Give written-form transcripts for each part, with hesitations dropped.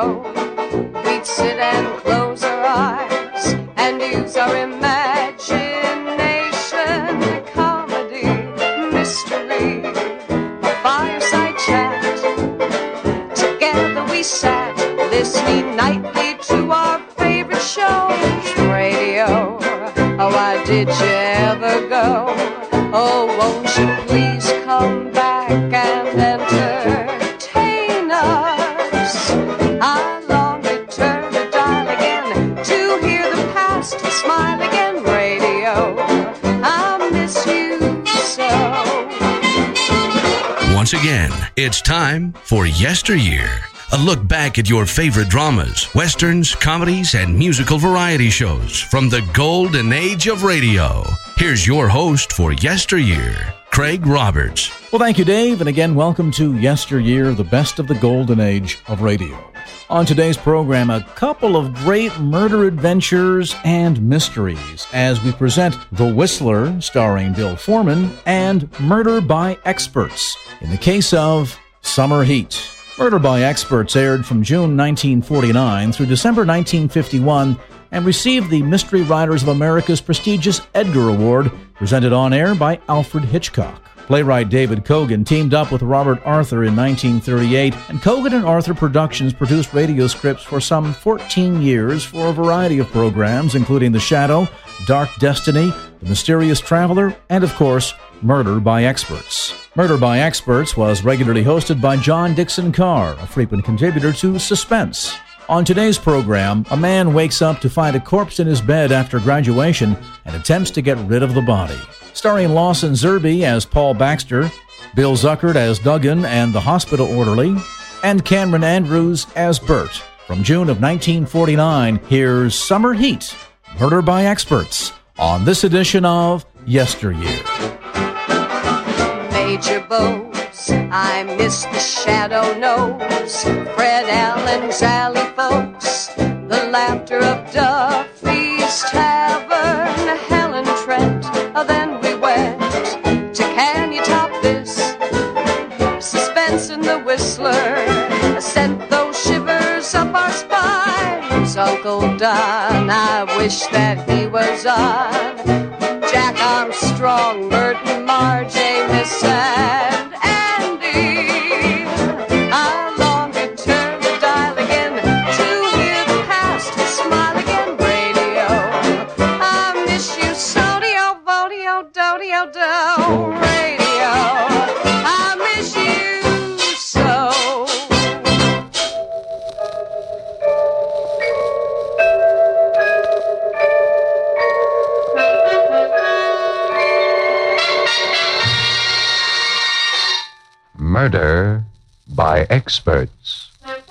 radio. We'd sit and close our eyes and use our imagination. Comedy, mystery, a fireside chat. Together we sat, listening nightly to our favorite shows. Radio, oh, why did you ever go? Oh, won't you please come back and entertain us? I long to turn the dial again to hear the past smile again. Radio, I miss you so. Once again, it's time for Yesteryear. A look back at your favorite dramas, westerns, comedies, and musical variety shows from the golden age of radio. Here's your host for Yesteryear, Craig Roberts. Well, thank you, Dave, and again, welcome to Yesteryear, the best of the golden age of radio. On today's program, a couple of great murder adventures and mysteries as we present The Whistler, starring Bill Foreman, and Murder by Experts, in the case of Summer Heat. Murder by Experts aired from June 1949 through December 1951 and received the Mystery Writers of America's prestigious Edgar Award, presented on air by Alfred Hitchcock. Playwright David Cogan teamed up with Robert Arthur in 1938, and Cogan and Arthur Productions produced radio scripts for some 14 years for a variety of programs, including The Shadow, Dark Destiny, The Mysterious Traveler, and, of course, Murder by Experts. Murder by Experts was regularly hosted by John Dixon Carr, a frequent contributor to Suspense. On today's program, a man wakes up to find a corpse in his bed after graduation and attempts to get rid of the body. Starring Lawson Zerbe as Paul Baxter, Bill Zuckert as Duggan and the hospital orderly, and Cameron Andrews as Bert. From June of 1949, here's Summer Heat, Murder by Experts, on this edition of Yesteryear. Major Bose, I miss the Shadow Knows, Fred Allen's Alley folks, the laughter of Duffy's Tavern, Helen Trent, then we went to Can You Top This? Suspense in the Whistler sent those shivers up our spines. Uncle Don, I wish that he was on. Jack Armstrong, Merton, Marge, Amos, and Andy. I long to turn the dial again to hear the past smile again. Radio, I miss you so. Dio, vodio, dodio, do. Radio, I miss you so. Murder by Experts.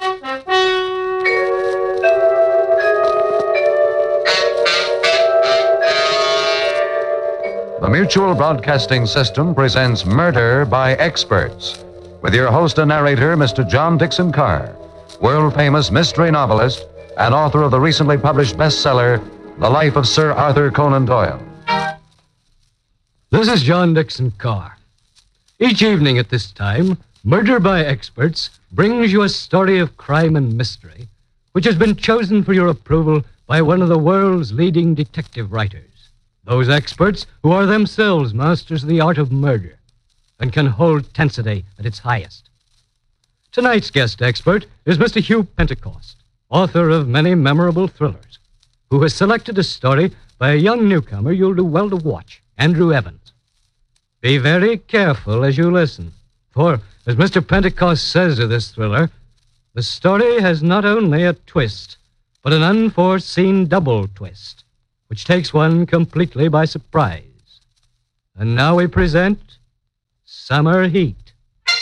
The Mutual Broadcasting System presents Murder by Experts, with your host and narrator, Mr. John Dixon Carr, world-famous mystery novelist and author of the recently published bestseller, The Life of Sir Arthur Conan Doyle. This is John Dixon Carr. Each evening at this time, Murder by Experts brings you a story of crime and mystery, which has been chosen for your approval by one of the world's leading detective writers. Those experts who are themselves masters of the art of murder and can hold tensity at its highest. Tonight's guest expert is Mr. Hugh Pentecost, author of many memorable thrillers, who has selected a story by a young newcomer you'll do well to watch, Andrew Evans. Be very careful as you listen, for, as Mr. Pentecost says of this thriller, the story has not only a twist, but an unforeseen double twist, which takes one completely by surprise. And now we present Summer Heat.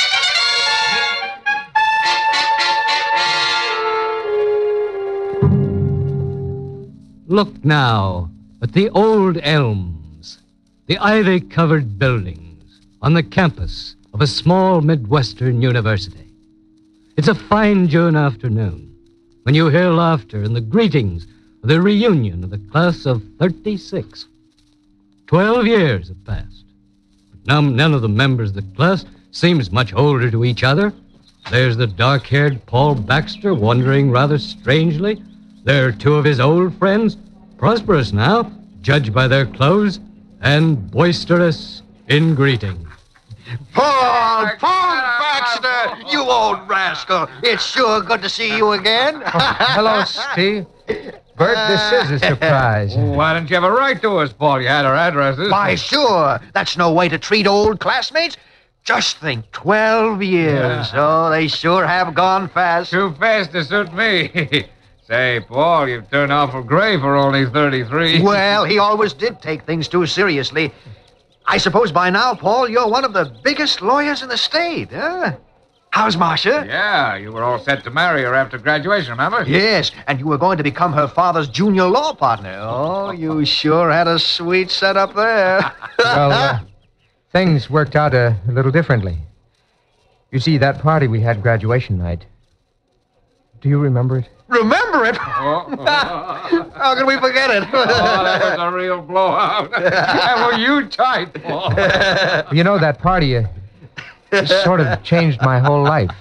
Look now at the old elms, the ivy-covered buildings on the campus of a small Midwestern university. It's a fine June afternoon when you hear laughter and the greetings of the reunion of the class of 36. 12 years have passed, but now none of the members of the class seems much older to each other There's the dark-haired Paul Baxter wandering rather strangely. There are two of his old friends, prosperous now, judged by their clothes, and boisterous in greeting. Paul Baxter, you old rascal. It's sure good to see you again. Hello, Steve. Bert, this is a surprise. Why didn't you ever write to us, Paul? You had our addresses. Why, sure. That's no way to treat old classmates. Just think, 12 years. Yeah. Oh, they sure have gone fast. Too fast to suit me. Say, Paul, you've turned awful gray for only 33. Well, he always did take things too seriously. I suppose by now, Paul, you're one of the biggest lawyers in the state, huh? How's Marcia? Yeah, you were all set to marry her after graduation, remember? Yes, and you were going to become her father's junior law partner. Oh, you sure had a sweet setup there. Well, things worked out a little differently. You see, that party we had graduation night. Do you remember it? Remember it? Oh, How can we forget it? that was a real blowout. And were you tight, Paul? You know, that party sort of changed my whole life.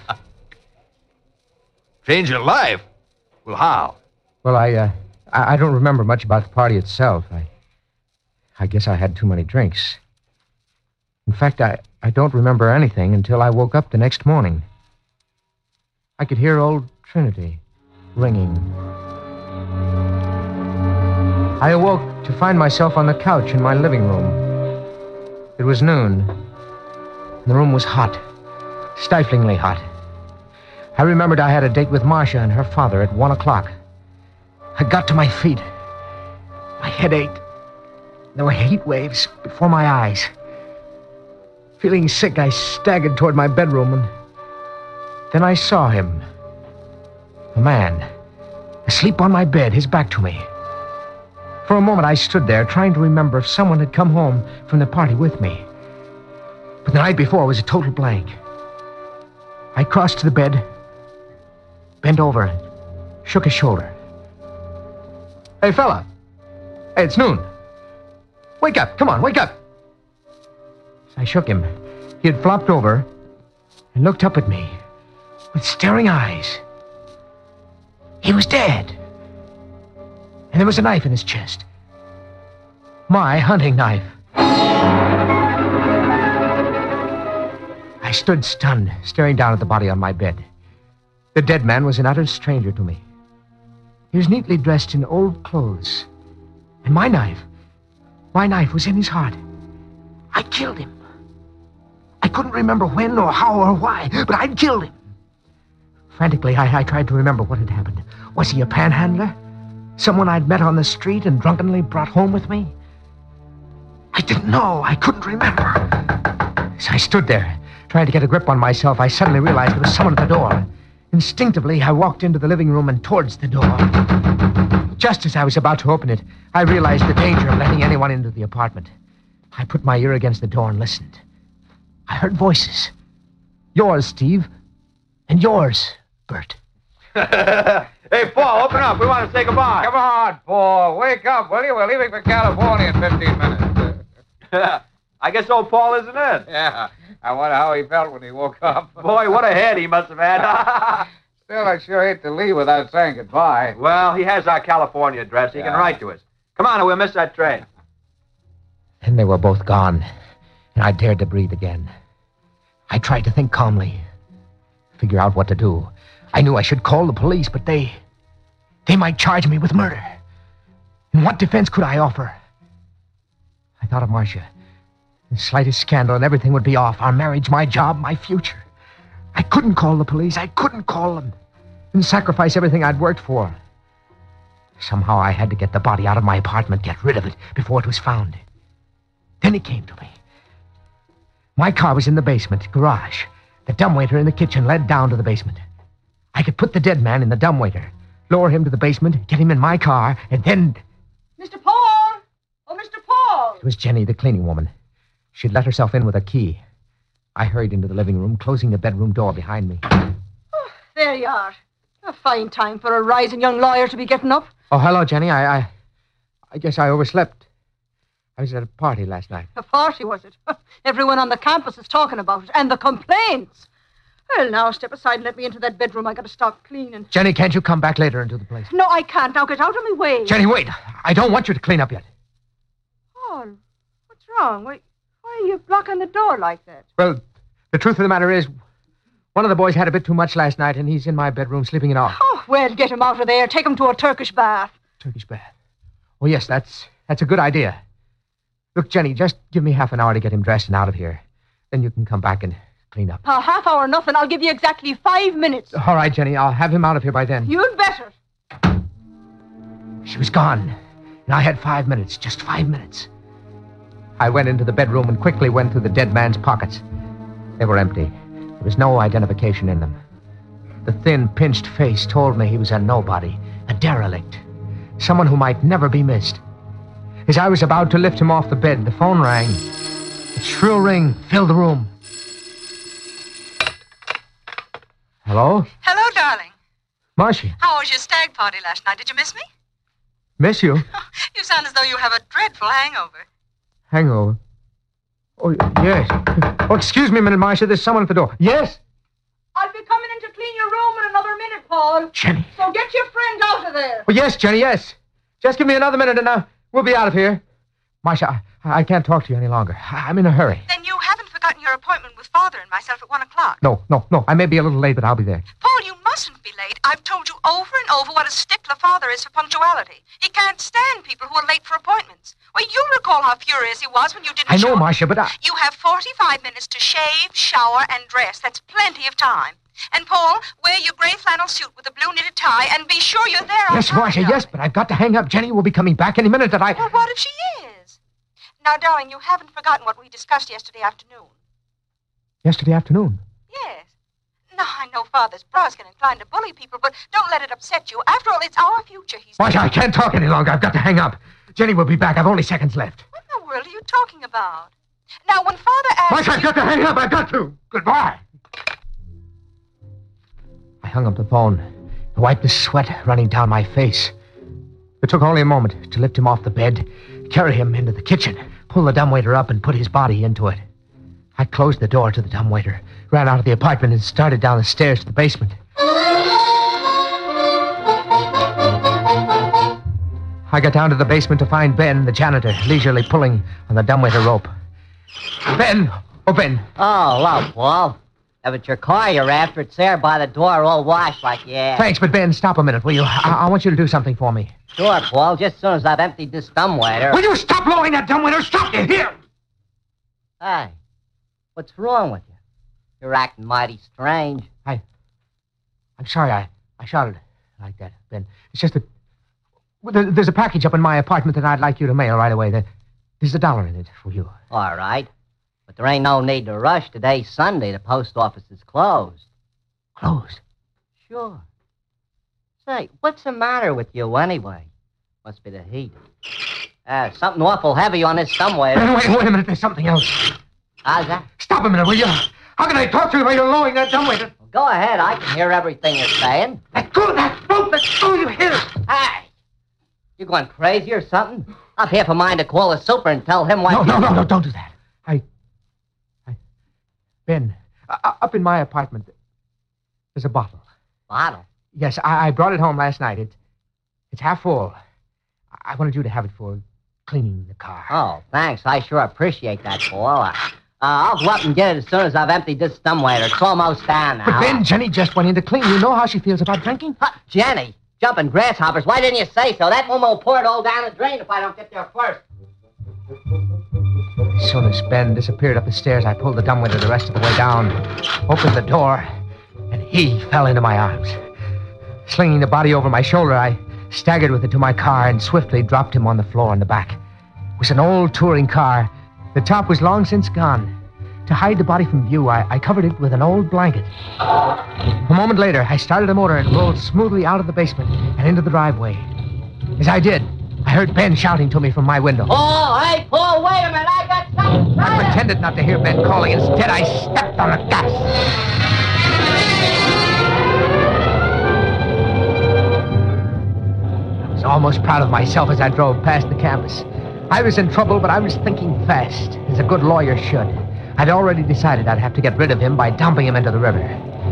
Change your life? Well, how? Well, I don't remember much about the party itself. I guess I had too many drinks. In fact, I don't remember anything until I woke up the next morning. I could hear old Trinity ringing. I awoke to find myself on the couch in my living room. It was noon. The room was hot, stiflingly hot. I remembered I had a date with Marcia and her father at 1 o'clock. I got to my feet. My head ached. There were heat waves before my eyes. Feeling sick, I staggered toward my bedroom, and then I saw him. A man, asleep on my bed, his back to me. For a moment, I stood there, trying to remember if someone had come home from the party with me. But the night before was a total blank. I crossed to the bed, bent over, shook his shoulder. Hey, fella. Hey, it's noon. Wake up. Come on, wake up. As I shook him, he had flopped over and looked up at me with staring eyes. He was dead. And there was a knife in his chest. My hunting knife. I stood stunned, staring down at the body on my bed. The dead man was an utter stranger to me. He was neatly dressed in old clothes. And my knife was in his heart. I killed him. I couldn't remember when or how or why, but I'd killed him. Frantically, I tried to remember what had happened. Was he a panhandler? Someone I'd met on the street and drunkenly brought home with me? I didn't know. I couldn't remember. As I stood there, trying to get a grip on myself, I suddenly realized there was someone at the door. Instinctively, I walked into the living room and towards the door. Just as I was about to open it, I realized the danger of letting anyone into the apartment. I put my ear against the door and listened. I heard voices. Yours, Steve. And yours, Bert. Hey, Paul, open up. We want to say goodbye. Come on, Paul. Wake up, will you? We're leaving for California in 15 minutes. I guess old Paul isn't in. Yeah. I wonder how he felt when he woke up. Boy, what a head he must have had. Still, I'd sure hate to leave without saying goodbye. Well, he has our California address. He can write to us. Come on, or we'll miss that train. Then they were both gone, and I dared to breathe again. I tried to think calmly, figure out what to do. I knew I should call the police, but they might charge me with murder. And what defense could I offer? I thought of Marcia. The slightest scandal and everything would be off. Our marriage, my job, my future. I couldn't call the police. I couldn't call them and sacrifice everything I'd worked for. Somehow I had to get the body out of my apartment, get rid of it before it was found. Then it came to me. My car was in the basement, garage. The dumbwaiter in the kitchen led down to the basement. I could put the dead man in the dumbwaiter, lower him to the basement, get him in my car, and then... Mr. Paul! Oh, Mr. Paul! It was Jenny, the cleaning woman. She'd let herself in with a key. I hurried into the living room, closing the bedroom door behind me. Oh, there you are. A fine time for a rising young lawyer to be getting up. Oh, hello, Jenny. I guess I overslept. I was at a party last night. A party, was it? Everyone on the campus is talking about it. And the complaints. Well, now, step aside and let me into that bedroom. I gotta start cleaning. Jenny, can't you come back later and do the place? No, I can't. Now, get out of my way. Jenny, wait. I don't want you to clean up yet. Paul, what's wrong? Why are you blocking the door like that? Well, the truth of the matter is, one of the boys had a bit too much last night, and he's in my bedroom sleeping it off. Oh, well, get him out of there. Take him to a Turkish bath. Turkish bath. Oh, yes, that's a good idea. Look, Jenny, just give me half an hour to get him dressed and out of here. Then you can come back and clean up. A half hour, nothing. I'll give you exactly 5 minutes. All right, Jenny, I'll have him out of here by then. You'd better. She was gone, and I had 5 minutes, just 5 minutes. I went into the bedroom and quickly went through the dead man's pockets. They were empty. There was no identification in them. The thin, pinched face told me he was a nobody, a derelict, someone who might never be missed. As I was about to lift him off the bed, the phone rang. Its shrill ring filled the room. Hello? Hello, darling. Marcia. How was your stag party last night? Did you miss me? Miss you? You sound as though you have a dreadful hangover. Hangover? Oh, yes. Oh, excuse me a minute, Marcia. There's someone at the door. Yes? I'll be coming in to clean your room in another minute, Paul. Jenny. So get your friend out of there. Oh, yes, Jenny, yes. Just give me another minute and we'll be out of here. Marcia, I can't talk to you any longer. I'm in a hurry. Then you haven't forgotten your appointment with Father and myself at 1 o'clock. No. I may be a little late, but I'll be there. Paul, you mustn't be late. I've told you over and over what a stickler Father is for punctuality. He can't stand people who are late for appointments. Well, you recall how furious he was when you didn't I know, show up. Marcia, but You have 45 minutes to shave, shower, and dress. That's plenty of time. And, Paul, wear your gray flannel suit with a blue knitted tie and be sure you're there on Yes, time. Marcia, yes, but I've got to hang up. Jenny will be coming back any minute that I... Well, what if she is? Now, darling, you haven't forgotten what we discussed yesterday afternoon. Yesterday afternoon? Yes. No, I know Father's brusque and inclined to bully people, but don't let it upset you. After all, it's our future he's... Marcia, I can't talk any longer. I've got to hang up. Jenny will be back. I've only seconds left. What in the world are you talking about? Now, when Father asks... Marcia, I've got to hang up. I've got to. Goodbye. I hung up the phone and wiped the sweat running down my face. It took only a moment to lift him off the bed, carry him into the kitchen, pull the dumbwaiter up, and put his body into it. I closed the door to the dumbwaiter, ran out of the apartment, and started down the stairs to the basement. I got down to the basement to find Ben, the janitor, leisurely pulling on the dumbwaiter rope. Ben! Oh, Ben! Oh, hello, Paul. If it's your car you're after, it's there by the door, all washed like you asked. Thanks, but Ben, stop a minute, will you? I want you to do something for me. Sure, Paul, just as soon as I've emptied this dumbwaiter. Will you stop blowing that dumbwaiter? Stop it here! Hey, what's wrong with you? You're acting mighty strange. I'm sorry I shouted like that, Ben. It's just that there's a package up in my apartment that I'd like you to mail right away. There's $1 in it for you. All right. But there ain't no need to rush. Today's Sunday. The post office is closed. Closed? Sure. Say, what's the matter with you anyway? Must be the heat. Something awful heavy on this dumbwaiter. Wait a minute. There's something else. How's that? Stop a minute, will you? How can I talk to you while you're lowering that dumbwaiter? Well, go ahead. I can hear everything you're saying. Let go of that rope. Let go, you hear it. Hey! You going crazy or something? I've half a mind to call the super and tell him what... No, don't do that. Ben, up in my apartment, there's a bottle. Bottle? Yes, I brought it home last night. It's half full. I wanted you to have it for cleaning the car. Oh, thanks. I sure appreciate that, Paul. I'll go up and get it as soon as I've emptied this dumbwaiter. It's almost down now. But Ben, Jenny just went in to clean. You know how she feels about drinking? Jenny? Jumping grasshoppers. Why didn't you say so? That woman will pour it all down the drain if I don't get there first. As soon as Ben disappeared up the stairs, I pulled the dumbwaiter the rest of the way down, opened the door, and he fell into my arms. Slinging the body over my shoulder, I staggered with it to my car and swiftly dropped him on the floor in the back. It was an old touring car. The top was long since gone. To hide the body from view, I covered it with an old blanket. A moment later, I started the motor and rolled smoothly out of the basement and into the driveway. As I did, I heard Ben shouting to me from my window. Oh, hey, Paul, wait a minute. I got something. I pretended not to hear Ben calling. Instead, I stepped on the gas. I was almost proud of myself as I drove past the campus. I was in trouble, but I was thinking fast, as a good lawyer should. I'd already decided I'd have to get rid of him by dumping him into the river.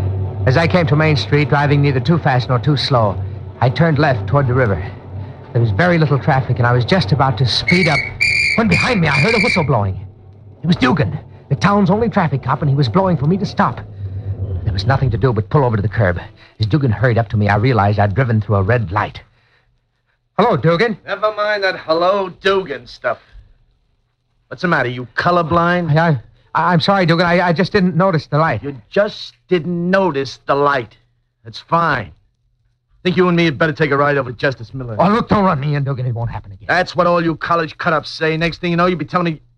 As I came to Main Street, driving neither too fast nor too slow, I turned left toward the river. There was very little traffic, and I was just about to speed up when behind me I heard a whistle blowing. It was Dugan, the town's only traffic cop, and he was blowing for me to stop. There was nothing to do but pull over to the curb. As Dugan hurried up to me, I realized I'd driven through a red light. Hello, Dugan. Never mind that hello, Dugan stuff. What's the matter? You colorblind? I'm sorry, Dugan. I just didn't notice the light. You just didn't notice the light. That's fine. Think you and me had better take a ride over to Justice Miller. Oh, look, don't run me in, Dugan. It won't happen again. That's what all you college cut-ups say. Next thing you know, you'll be telling me...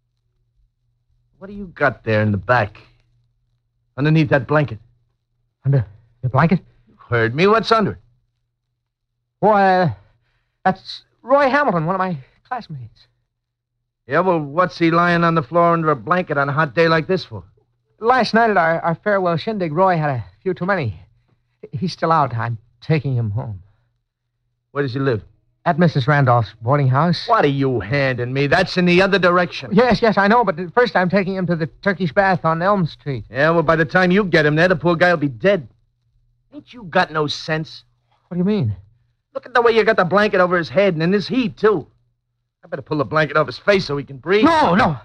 What do you got there in the back? Underneath that blanket. Under the blanket? You heard me. What's under it? Why, that's Roy Hamilton, one of my classmates. Yeah, well, what's he lying on the floor under a blanket on a hot day like this for? Last night at our farewell shindig, Roy had a few too many. He's still out. I'm taking him home. Where does he live? At Mrs. Randolph's boarding house. What are you handing me? That's in the other direction. Yes, I know, but first I'm taking him to the Turkish Bath on Elm Street. Yeah, well, by the time you get him there, the poor guy will be dead. Ain't you got no sense? What do you mean? Look at the way you got the blanket over his head and in this heat, too. I better pull the blanket off his face so he can breathe. No.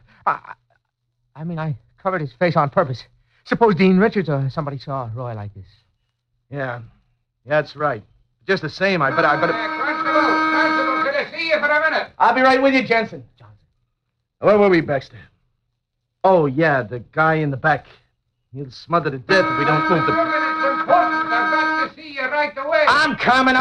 I covered his face on purpose. Suppose Dean Richards or somebody saw Roy like this. Yeah, that's right. Just the same, I better... Constable, could I see you for a minute? I'll be right with you, Jensen. Where were we, Baxter? Oh, yeah, the guy in the back. He'll smother to death if we don't move the... It's important. I've got to see you right away. I'm coming.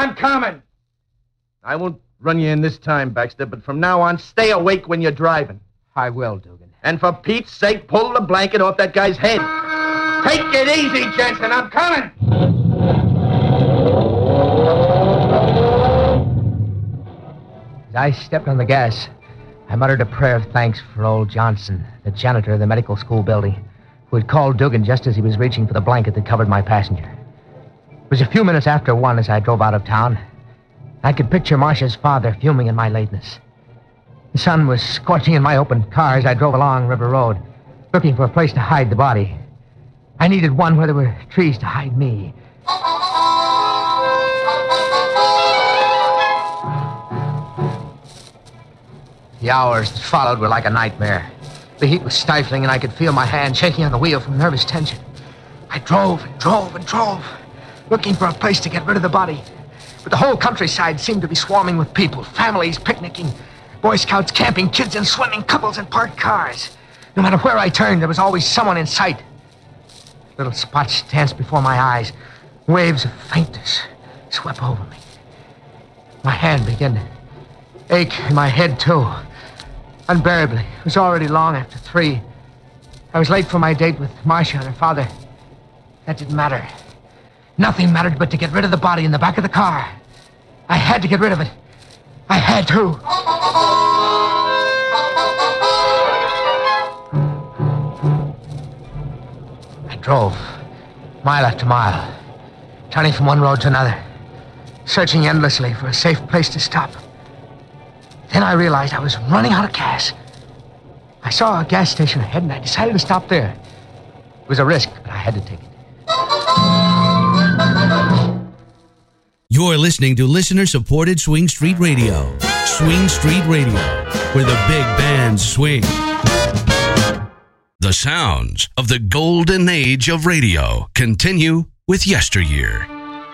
I won't run you in this time, Baxter, but from now on, stay awake when you're driving. I will, Dugan. And for Pete's sake, pull the blanket off that guy's head. Take it easy, Jensen. I'm coming. As I stepped on the gas, I muttered a prayer of thanks for old Johnson, the janitor of the medical school building, who had called Dugan just as he was reaching for the blanket that covered my passenger. It was a few minutes after 1 as I drove out of town. I could picture Marcia's father fuming in my lateness. The sun was scorching in my open car as I drove along River Road, looking for a place to hide the body. I needed one where there were trees to hide me. The hours that followed were like a nightmare. The heat was stifling, and I could feel my hand shaking on the wheel from nervous tension. I drove, looking for a place to get rid of the body. But the whole countryside seemed to be swarming with people, families picnicking, Boy Scouts camping, kids in swimming, couples in parked cars. No matter where I turned, there was always someone in sight. Little spots danced before my eyes. Waves of faintness swept over me. My hand began to ache, and my head, too. Unbearably. It was already long after 3. I was late for my date with Marcia and her father. That didn't matter. Nothing mattered but to get rid of the body in the back of the car. I had to get rid of it. I had to. I drove, mile after mile, turning from one road to another, searching endlessly for a safe place to stop. Then I realized I was running out of gas. I saw a gas station ahead, and I decided to stop there. It was a risk, but I had to take it. You're listening to listener-supported Swing Street Radio. Swing Street Radio, where the big bands swing. The sounds of the golden age of radio continue with Yesteryear.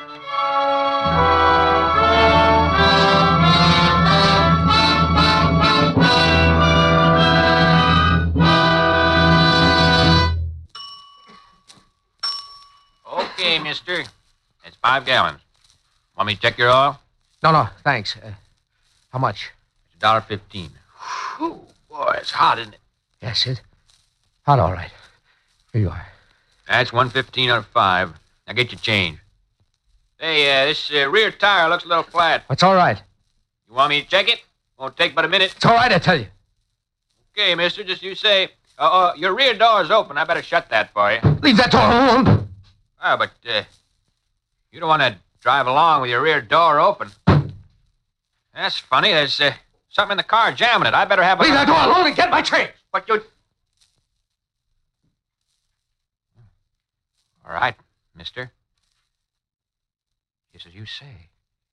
Okay, mister. It's 5 gallons. Want me to check your oil? No, thanks. How much? It's $1.15. Whew, boy, it's hot, isn't it? Yes, it. Hot, all right. Here you are. That's $1.15 out of 5. Now get your change. Hey, this rear tire looks a little flat. It's all right. You want me to check it? Won't take but a minute. It's all right, I tell you. Okay, mister, just you say, your rear door's open. I better shut that for you. Leave that door alone. Oh, but, you don't want to drive along with your rear door open. That's funny. There's, something in the car jamming it. I better have... Leave that door alone and get my change. But you... All right. Mister? Just as you say.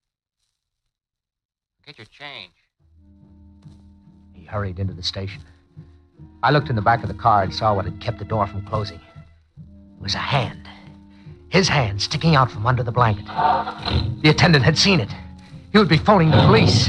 Get your change. He hurried into the station. I looked in the back of the car and saw what had kept the door from closing. It was a hand. His hand sticking out from under the blanket. The attendant had seen it. He would be phoning the police.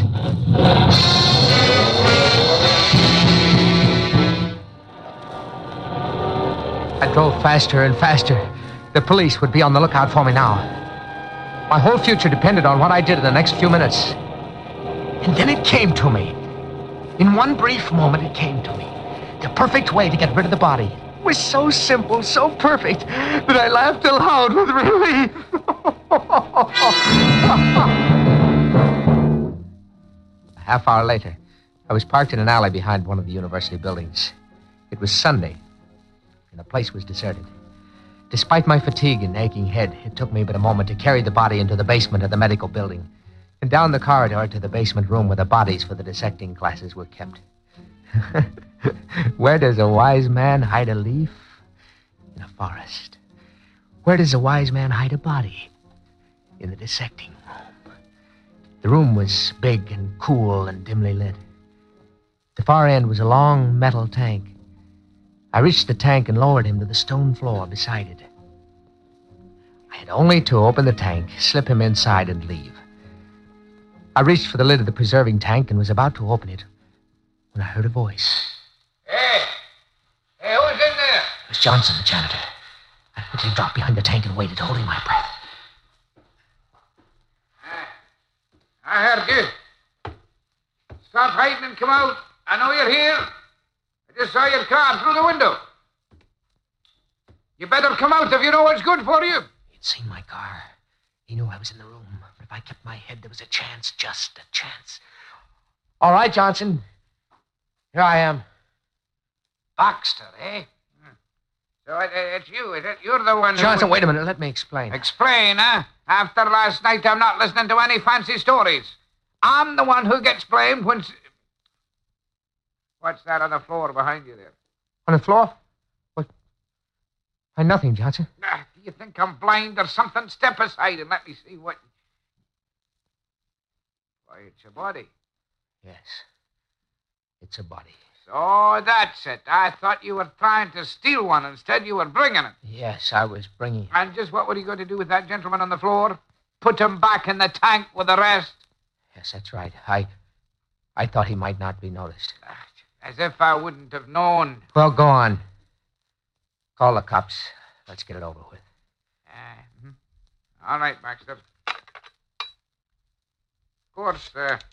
I drove faster and faster. The police would be on the lookout for me now. My whole future depended on what I did in the next few minutes. And then it came to me. In one brief moment, it came to me. The perfect way to get rid of the body. It was so simple, so perfect, that I laughed aloud with relief. A half hour later, I was parked in an alley behind one of the university buildings. It was Sunday, and the place was deserted. Despite my fatigue and aching head, it took me but a moment to carry the body into the basement of the medical building and down the corridor to the basement room where the bodies for the dissecting classes were kept. Where does a wise man hide a leaf? In a forest. Where does a wise man hide a body? In the dissecting room. The room was big and cool and dimly lit. At the far end was a long metal tank. I reached the tank and lowered him to the stone floor beside it. I had only to open the tank, slip him inside, and leave. I reached for the lid of the preserving tank and was about to open it when I heard a voice. Hey, who's in there? It was Johnson, the janitor. I quickly dropped behind the tank and waited, holding my breath. I heard you. Stop hiding and come out. I know you're here. I just saw your car through the window. You better come out if you know what's good for you. He'd seen my car. He knew I was in the room. But if I kept my head, there was a chance, just a chance. All right, Johnson. Here I am. Baxter, eh? So it's you, is it? You're the one who... Johnson, wait a minute. Let me explain. Explain, huh? After last night, I'm not listening to any fancy stories. I'm the one who gets blamed when... What's that on the floor behind you there? On the floor? What? Nothing, Johnson. Do you think I'm blind or something? Step aside and let me see what... Why, it's a body. Yes. It's a body. So that's it. I thought you were trying to steal one. Instead, you were bringing it. Yes, I was bringing it. And just what were you going to do with that gentleman on the floor? Put him back in the tank with the rest? Yes, that's right. I thought he might not be noticed. As if I wouldn't have known. Well, go on. Call the cops. Let's get it over with. All right, Baxter. Of course,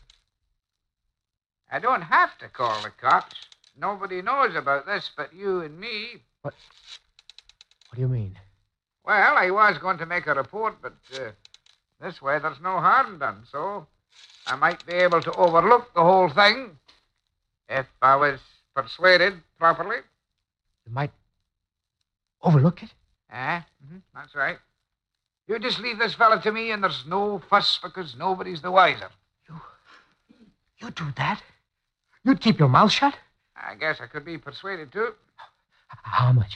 I don't have to call the cops. Nobody knows about this but you and me. What do you mean? Well, I was going to make a report, but this way there's no harm done, so I might be able to overlook the whole thing if I was persuaded properly. You might overlook it? That's right. You just leave this fella to me and there's no fuss because nobody's the wiser. You'd do that? You'd keep your mouth shut? I guess I could be persuaded to. How much?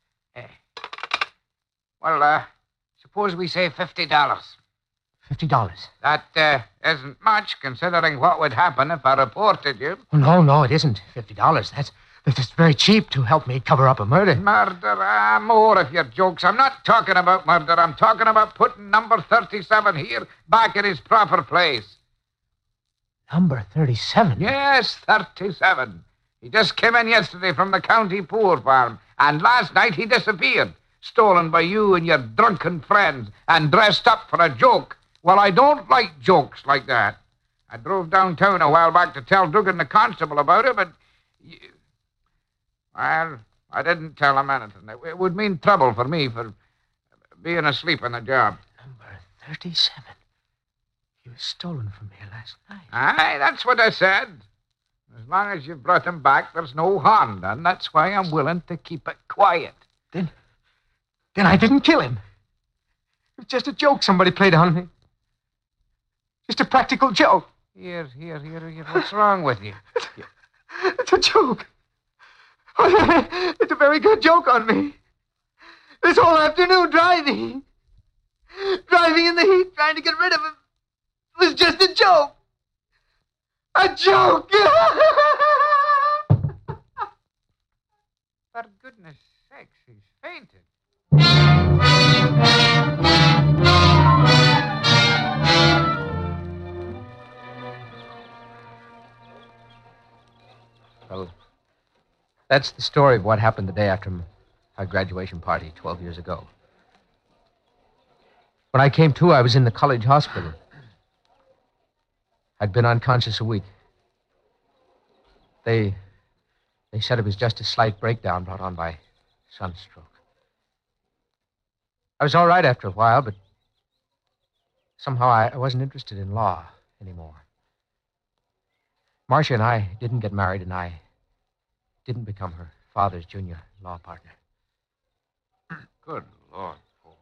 Well, suppose we say $50. $50? That isn't much, considering what would happen if I reported you. Oh, no, it isn't $50. That's very cheap to help me cover up a murder. Murder? More of your jokes. I'm not talking about murder. I'm talking about putting number 37 here back in his proper place. Number 37? Yes, 37. He just came in yesterday from the county poor farm, and last night he disappeared, stolen by you and your drunken friends, and dressed up for a joke. Well, I don't like jokes like that. I drove downtown a while back to tell Dugan the constable about it, but... Well, I didn't tell him anything. It would mean trouble for me for being asleep on the job. Number 37. He was stolen from here last night. Aye, that's what I said. As long as you've brought him back, there's no harm done. That's why I'm willing to keep it quiet. Then I didn't kill him. It was just a joke somebody played on me. Just a practical joke. Here. What's wrong with you? It's a joke. It's a very good joke on me. This whole afternoon driving. Driving in the heat, trying to get rid of him. It was just a joke. A joke! For goodness sakes, he's fainted. Well, that's the story of what happened the day after our graduation party 12 years ago. When I came to, I was in the college hospital. I'd been unconscious a week. They said it was just a slight breakdown brought on by sunstroke. I was all right after a while, but somehow I wasn't interested in law anymore. Marcia and I didn't get married, and I didn't become her father's junior law partner. Good Lord, Paul.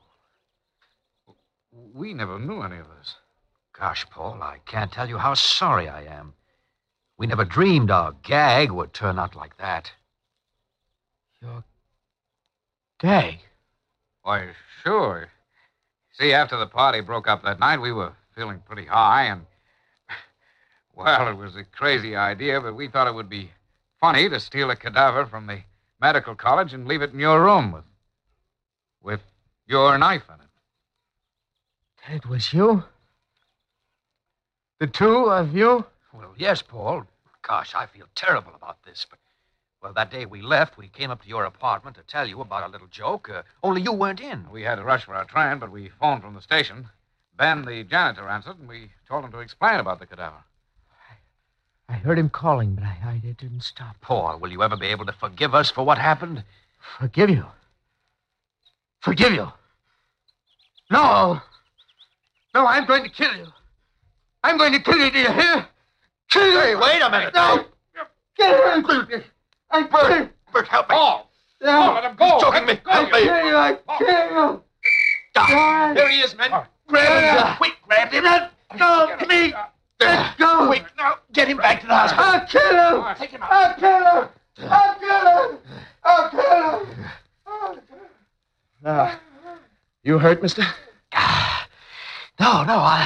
We never knew any of this. Gosh, Paul, I can't tell you how sorry I am. We never dreamed our gag would turn out like that. Your gag? Why, sure. See, after the party broke up that night, we were feeling pretty high, and, well, it was a crazy idea, but we thought it would be funny to steal a cadaver from the medical college and leave it in your room with your knife in it. It was you? The two of you? Well, yes, Paul. Gosh, I feel terrible about this, but, well, that day we left, we came up to your apartment to tell you about our little joke, only you weren't in. We had to rush for our train, but we phoned from the station. Ben, the janitor, answered, and we told him to explain about the cadaver. I heard him calling, but I didn't stop. Paul, will you ever be able to forgive us for what happened? Forgive you? Forgive you? No! No, I'm going to kill you. I'm going to kill you, do you hear? Kill you! Hey, wait a minute. No! Get him! Bert, help me. Paul! Paul, let him go! He's choking me. Help me. I kill you! Ah, here he is, men. Grab him. Quick, grab him. Go, me! Let go! Quick, now, get him back to the hospital. I'll kill him! Take him out. I'll kill him! I'll kill him! I'll kill him! Now, you hurt, mister? No,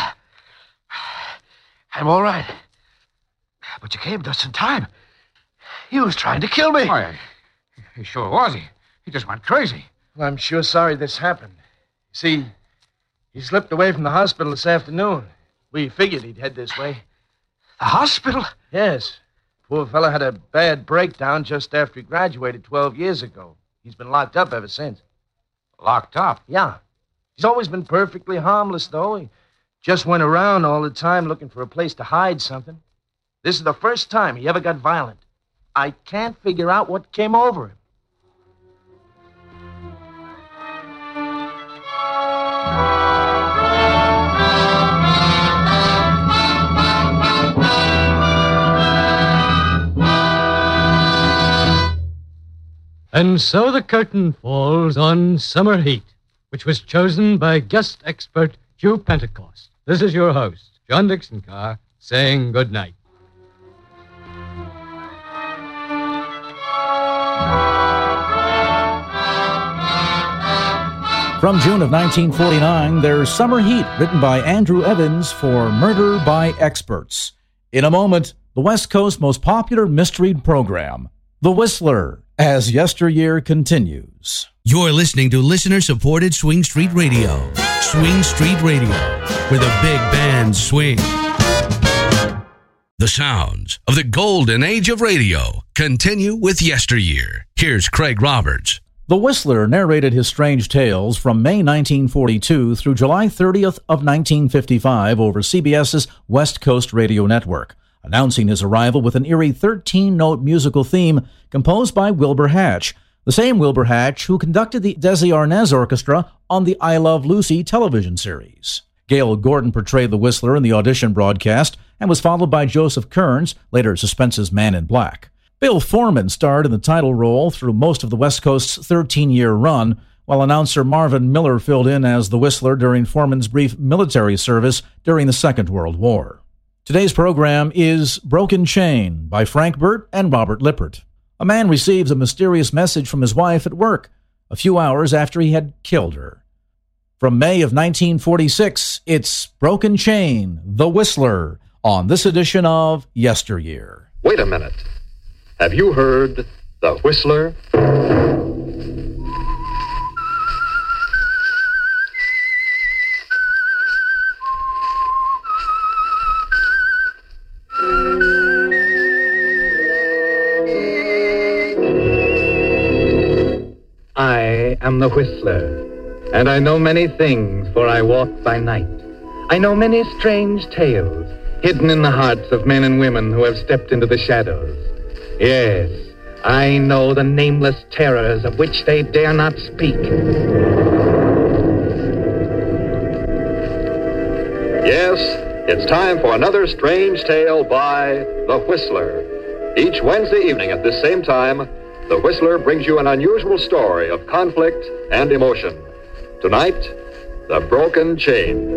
I'm all right. But you came just in time. He was trying to kill me. Why, he sure was. He just went crazy. Well, I'm sure sorry this happened. See, he slipped away from the hospital this afternoon. We figured he'd head this way. The hospital? Yes. Poor fellow had a bad breakdown just after he graduated 12 years ago. He's been locked up ever since. Locked up? Yeah. He's always been perfectly harmless, though. He just went around all the time looking for a place to hide something. This is the first time he ever got violent. I can't figure out what came over him. And so the curtain falls on Summer Heat, which was chosen by guest expert Hugh Pentecost. This is your host, John Dixon Carr, saying good night. From June of 1949, there's Summer Heat, written by Andrew Evans for Murder by Experts. In a moment, the West Coast's most popular mystery program, The Whistler, as yesteryear continues. You're listening to listener-supported Swing Street Radio. Swing Street Radio, where the big bands swing. The sounds of the golden age of radio continue with yesteryear. Here's Craig Roberts. The Whistler narrated his strange tales from May 1942 through July 30th of 1955 over CBS's West Coast Radio Network, announcing his arrival with an eerie 13-note musical theme composed by Wilbur Hatch, the same Wilbur Hatch who conducted the Desi Arnaz Orchestra on the I Love Lucy television series. Gail Gordon portrayed the Whistler in the audition broadcast and was followed by Joseph Kearns, later Suspense's Man in Black. Bill Foreman starred in the title role through most of the West Coast's 13-year run, while announcer Marvin Miller filled in as the Whistler during Foreman's brief military service during the Second World War. Today's program is Broken Chain by Frank Burt and Robert Lippert. A man receives a mysterious message from his wife at work a few hours after he had killed her. From May of 1946, it's Broken Chain, The Whistler, on this edition of Yesteryear. Wait a minute. Have you heard The Whistler? I am the Whistler, and I know many things, for I walk by night. I know many strange tales, hidden in the hearts of men and women who have stepped into the shadows. Yes, I know the nameless terrors of which they dare not speak. Yes, it's time for another strange tale by The Whistler. Each Wednesday evening at this same time, The Whistler brings you an unusual story of conflict and emotion. Tonight, The Broken Chain.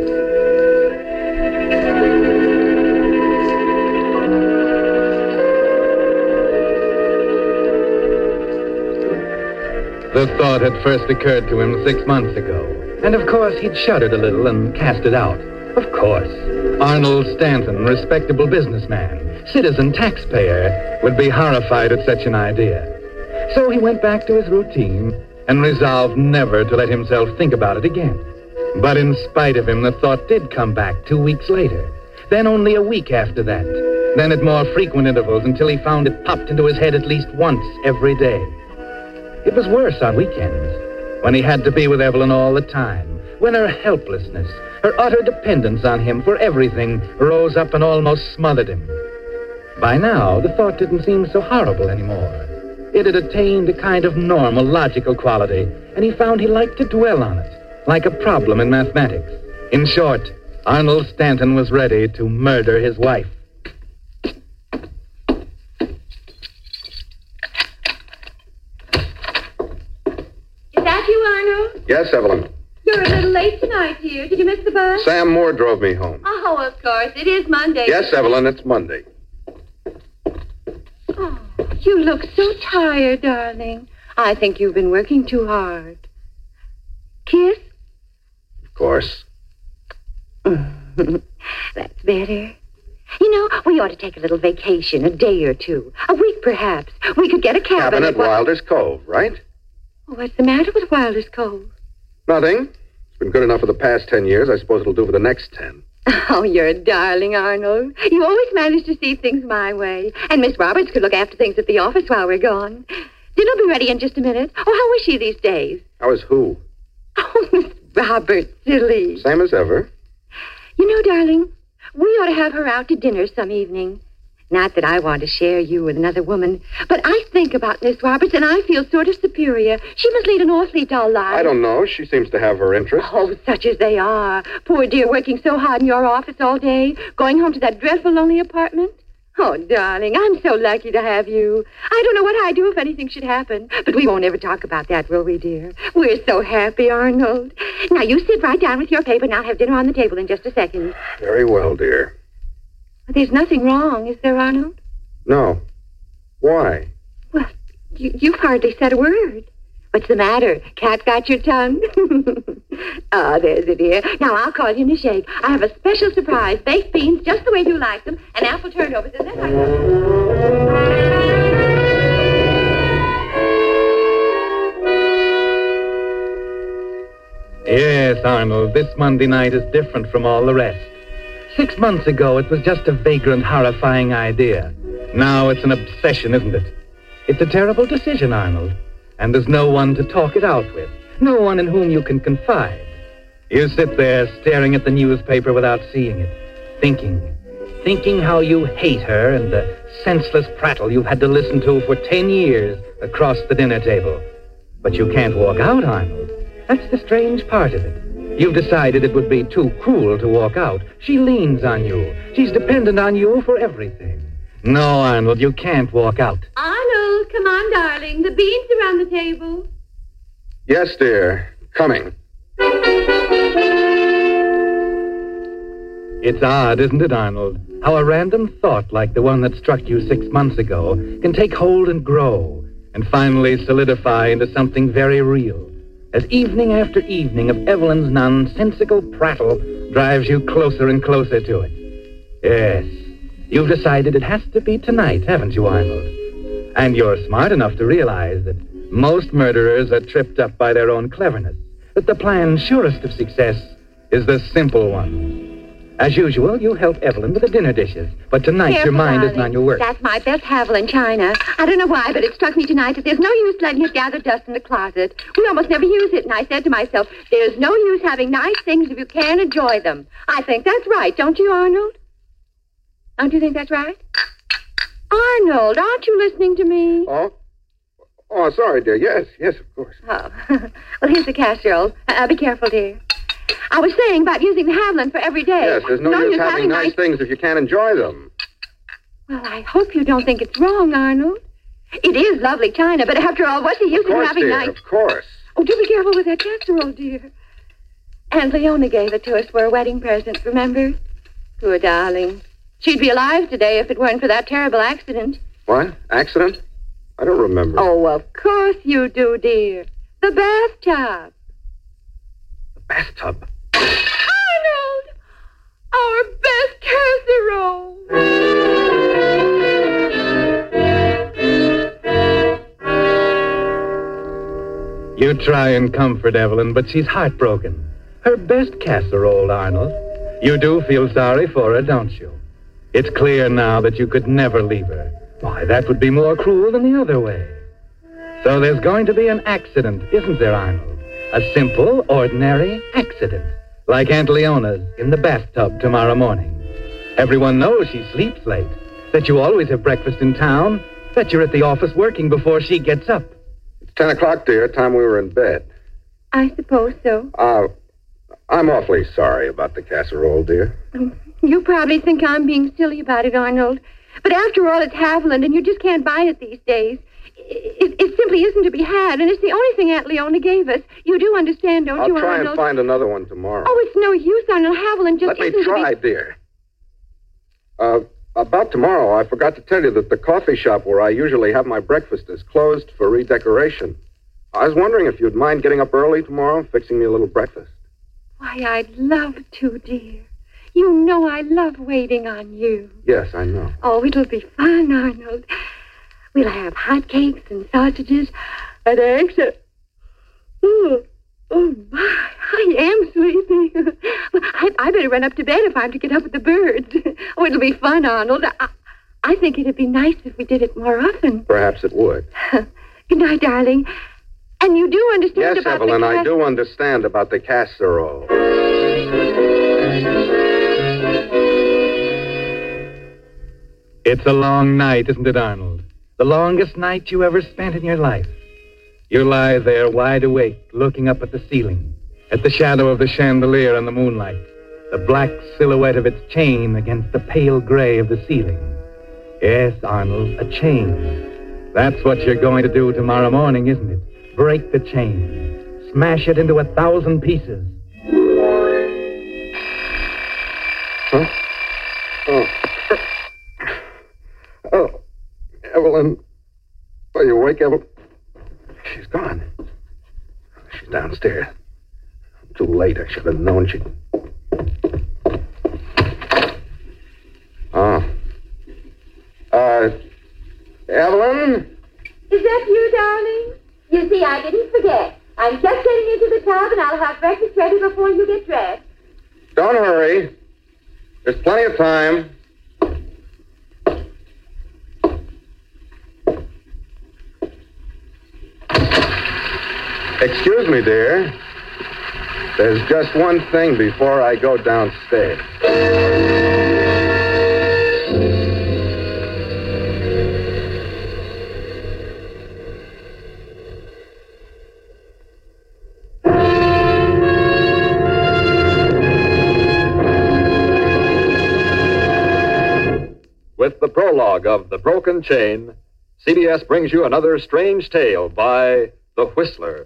The thought had first occurred to him 6 months ago, and of course he'd shuddered a little and cast it out. Of course, Arnold Stanton, respectable businessman, citizen taxpayer, would be horrified at such an idea. So he went back to his routine and resolved never to let himself think about it again. But in spite of him, the thought did come back 2 weeks later, then only a week after that, then at more frequent intervals until he found it popped into his head at least once every day. It was worse on weekends, when he had to be with Evelyn all the time, when her helplessness, her utter dependence on him for everything rose up and almost smothered him. By now, the thought didn't seem so horrible anymore. It had attained a kind of normal, logical quality, and he found he liked to dwell on it, like a problem in mathematics. In short, Arnold Stanton was ready to murder his wife. Is that you, Arnold? Yes, Evelyn. You're a little late tonight, dear. Did you miss the bus? Sam Moore drove me home. Oh, of course. It is Monday. Yes, Evelyn, it's Monday. Oh, you look so tired, darling. I think you've been working too hard. Kiss? Of course. That's better. You know, we ought to take a little vacation, a day or two. A week, perhaps. We could get a cabin at Wilder's Cove, right? What's the matter with Wilder's Cove? Nothing. It's been good enough for the past 10 years. I suppose it'll do for the next 10. Oh, you're a darling, Arnold. You always manage to see things my way. And Miss Roberts could look after things at the office while we're gone. Dinner'll be ready in just a minute. Oh, how is she these days? How is who? Oh, Miss Roberts, silly. Same as ever. You know, darling, we ought to have her out to dinner some evening. Not that I want to share you with another woman, but I think about Miss Roberts, and I feel sort of superior. She must lead an awfully dull life. I don't know. She seems to have her interests. Oh, such as they are. Poor dear, working so hard in your office all day, going home to that dreadful lonely apartment. Oh, darling, I'm so lucky to have you. I don't know what I'd do if anything should happen, but we won't ever talk about that, will we, dear? We're so happy, Arnold. Now, you sit right down with your paper, and I'll have dinner on the table in just a second. Very well, dear. There's nothing wrong, is there, Arnold? No. Why? Well, you've hardly said a word. What's the matter? Cat got your tongue? Oh, there's it, dear. Now, I'll call you in a shake. I have a special surprise. Baked beans, just the way you like them, and apple turnovers. Isn't that Yes, Arnold, this Monday night is different from all the rest. 6 months ago, it was just a vagrant, horrifying idea. Now it's an obsession, isn't it? It's a terrible decision, Arnold. And there's no one to talk it out with. No one in whom you can confide. You sit there staring at the newspaper without seeing it. Thinking how you hate her and the senseless prattle you've had to listen to for 10 years across the dinner table. But you can't walk out, Arnold. That's the strange part of it. You've decided it would be too cruel to walk out. She leans on you. She's dependent on you for everything. No, Arnold, you can't walk out. Arnold, come on, darling. The beans are on the table. Yes, dear. Coming. It's odd, isn't it, Arnold? How a random thought like the one that struck you 6 months ago can take hold and grow and finally solidify into something very real. as evening after evening of Evelyn's nonsensical prattle drives you closer and closer to it. Yes, you've decided it has to be tonight, haven't you, Arnold? And you're smart enough to realize that most murderers are tripped up by their own cleverness, that the plan's surest of success is the simple one. As usual, you help Evelyn with the dinner dishes, but tonight Careful, your mind darling. isn't on your work. That's my best Haviland china. I don't know why, but it struck me tonight that there's no use letting it gather dust in the closet. We almost never use it, and I said to myself, there's no use having nice things if you can't enjoy them. I think that's right, don't you, Arnold? Don't you think that's right? Arnold, aren't you listening to me? Oh, sorry, dear. Yes, of course. Oh. Well, here's the casserole. Be careful, dear. I was saying about using the Haviland for every day. Yes, there's no use having nice things if you can't enjoy them. Well, I hope you don't think it's wrong, Arnold. It is lovely china, but after all, what's the use of having dear, nice... Of course. Oh, do be careful with that casserole, dear. Aunt Leona gave it to us for a wedding present, remember? Poor darling. She'd be alive today if it weren't for that terrible accident. What? Accident? I don't remember. Oh, of course you do, dear. The bathtub. Bathtub? Arnold! Our best casserole! You try and comfort Evelyn, but she's heartbroken. Her best casserole, Arnold. You do feel sorry for her, don't you? It's clear now that you could never leave her. Why, that would be more cruel than the other way. So there's going to be an accident, isn't there, Arnold? A simple, ordinary accident, like Aunt Leona's in the bathtub tomorrow morning. Everyone knows she sleeps late, that you always have breakfast in town, that you're at the office working before she gets up. It's 10 o'clock, dear. Time we were in bed. I suppose so. I'm awfully sorry about the casserole, dear. You probably think I'm being silly about it, Arnold. But after all, it's Haviland, and you just can't buy it these days. It simply isn't to be had, and it's the only thing Aunt Leona gave us. You do understand, don't you, I'll try Arnold? and find another one tomorrow. Oh, it's no use, Arnold. Haviland just Let me try, dear. About tomorrow, I forgot to tell you that the coffee shop where I usually have my breakfast is closed for redecoration. I was wondering if you'd mind getting up early tomorrow and fixing me a little breakfast. Why, I'd love to, dear. You know I love waiting on you. Yes, I know. Oh, it'll be fun, Arnold. We'll have hot cakes and sausages and eggs. Oh, my, I am sleepy. I better run up to bed if I'm to get up with the birds. Oh, it'll be fun, Arnold. I think it'd be nice if we did it more often. Perhaps it would. Good night, darling. And you do understand yes, about Evelyn, the I do understand about the casserole. It's a long night, isn't it, Arnold? The longest night you ever spent in your life. You lie there wide awake, looking up at the ceiling, at the shadow of the chandelier in the moonlight, the black silhouette of its chain against the pale gray of the ceiling. Yes, Arnold, a chain. That's what you're going to do tomorrow morning, isn't it? Break the chain. Smash it into 1,000 pieces. Huh? Oh, Evelyn. Are you awake, Evelyn? She's gone. She's downstairs. Too late. I should have known she'd... Evelyn? Is that you, darling? You see, I didn't forget. I'm just getting into the tub, and I'll have breakfast ready before you get dressed. Don't hurry. There's plenty of time. Excuse me, dear. There's just one thing before I go downstairs. With the prologue of The Broken Chain, CBS brings you another strange tale by The Whistler.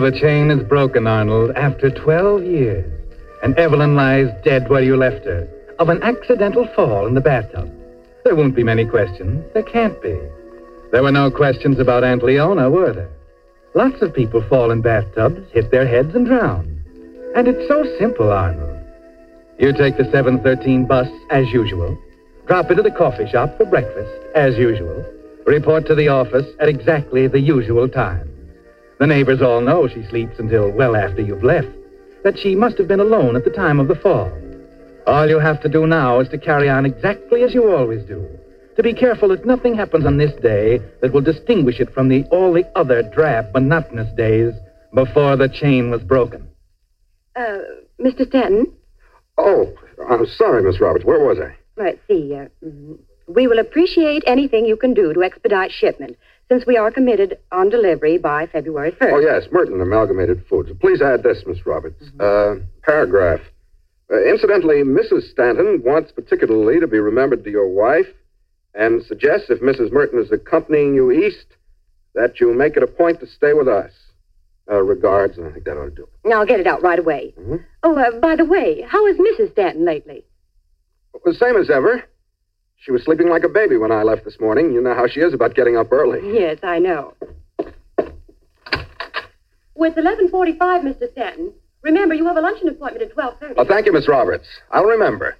the chain is broken, Arnold, after 12 years. And Evelyn lies dead where you left her, of an accidental fall in the bathtub. There won't be many questions. There can't be. There were no questions about Aunt Leona, were there? Lots of people fall in bathtubs, hit their heads, and drown. And it's so simple, Arnold. You take the 7:13 bus, as usual. Drop into the coffee shop for breakfast, as usual. Report to the office at exactly the usual time. The neighbors all know she sleeps until well after you've left, that she must have been alone at the time of the fall. All you have to do now is to carry on exactly as you always do. To be careful that nothing happens on this day that will distinguish it from all the other drab, monotonous days before the chain was broken. Mr. Stanton? Oh, I'm sorry, Miss Roberts. Where was I? Let's see. We will appreciate anything you can do to expedite shipment, since we are committed on delivery by February 1st. Oh, yes, Merton Amalgamated Foods. Please add this, Miss Roberts. Paragraph. Incidentally, Mrs. Stanton wants particularly to be remembered to your wife and suggests if Mrs. Merton is accompanying you east, that you make it a point to stay with us. Regards, and I think that ought to do it. I'll get it out right away. Mm-hmm. Oh, by the way, how is Mrs. Stanton lately? The same as ever. She was sleeping like a baby when I left this morning. You know how she is about getting up early. Yes, I know. Well, it's 11:45, Mr. Stanton. Remember, you have a luncheon appointment at 12:30. Oh, thank you, Miss Roberts. I'll remember.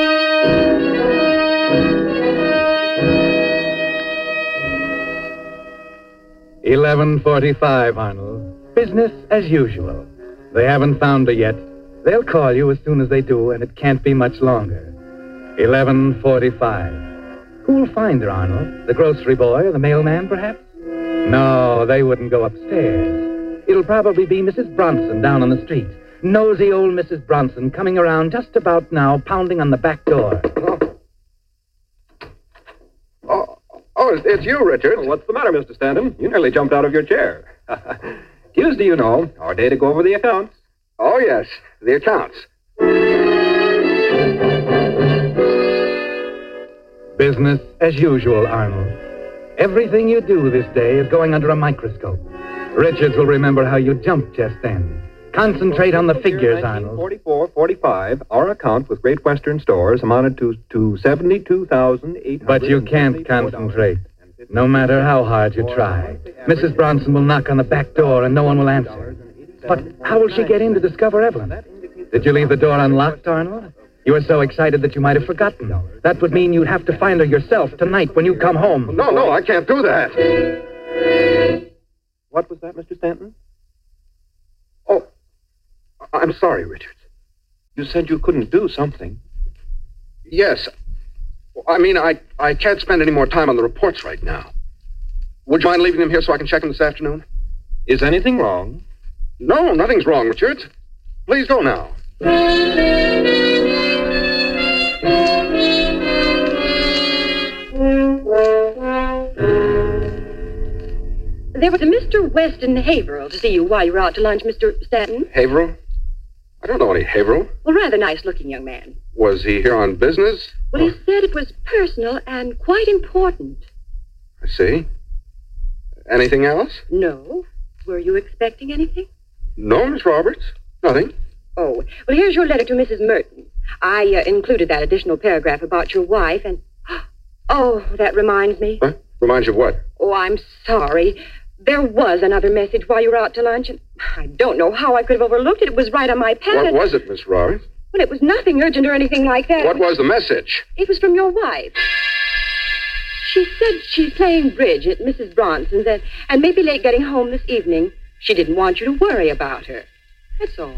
11:45, Arnold. Business as usual. They haven't found her yet. They'll call you as soon as they do, and it can't be much longer. 11:45. Who'll find her, Arnold? The grocery boy or the mailman, perhaps? No, they wouldn't go upstairs. It'll probably be Mrs. Bronson down on the street. Nosy old Mrs. Bronson coming around just about now, pounding on the back door. Oh, it's you, Richard. Oh, what's the matter, Mr. Stanton? You nearly jumped out of your chair. Tuesday, you know, our day to go over the accounts. Oh, yes, the accounts. Business as usual, Arnold. Everything you do this day is going under a microscope. Richards will remember how you jumped just then. Concentrate on the figures, Arnold. 1944-45, our account with Great Western Stores amounted to $72,800. But you can't concentrate, no matter how hard you try. Mrs. Bronson will knock on the back door and no one will answer. But how will she get in to discover Evelyn? Did you leave the door unlocked, Arnold? You were so excited that you might have forgotten. That would mean you'd have to find her yourself tonight when you come home. No, I can't do that. What was that, Mr. Stanton? Oh, I'm sorry, Richard. You said you couldn't do something. Yes. I mean, I can't spend any more time on the reports right now. Would you mind leaving them here so I can check them this afternoon? Is anything wrong? No, nothing's wrong, Richard. Please go now. There was a Mr. Weston Haverhill to see you while you were out to lunch, Mr. Stanton. Haverhill? I don't know any Haverhill. Well, rather nice-looking young man. Was he here on business? Well, he said it was personal and quite important. I see. Anything else? No. Were you expecting anything? No, Miss Roberts. Nothing. Oh, well, here's your letter to Mrs. Merton. I included that additional paragraph about your wife, and... Oh, that reminds me. Huh? Reminds you of what? Oh, I'm sorry. There was another message while you were out to lunch, and I don't know how I could have overlooked it. It was right on my pad. What was it, Miss Roberts? Well, it was nothing urgent or anything like that. What was the message? It was from your wife. She said she's playing bridge at Mrs. Bronson's and may be late getting home this evening. She didn't want you to worry about her. That's all.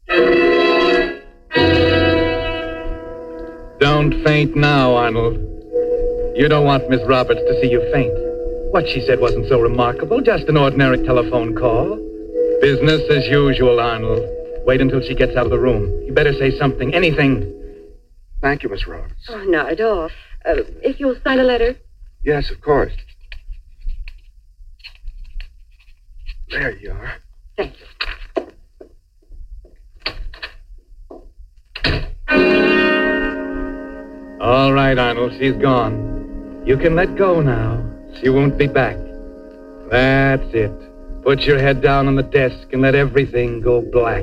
Don't faint now, Arnold. You don't want Miss Roberts to see you faint. What she said wasn't so remarkable, just an ordinary telephone call. Business as usual, Arnold. Wait until she gets out of the room. You better say something, anything. Thank you, Miss Roberts. Oh, not at all. If you'll sign a letter. Yes, of course. There you are. Thank you. All right, Arnold, she's gone. You can let go now. She won't be back. That's it. Put your head down on the desk and let everything go black.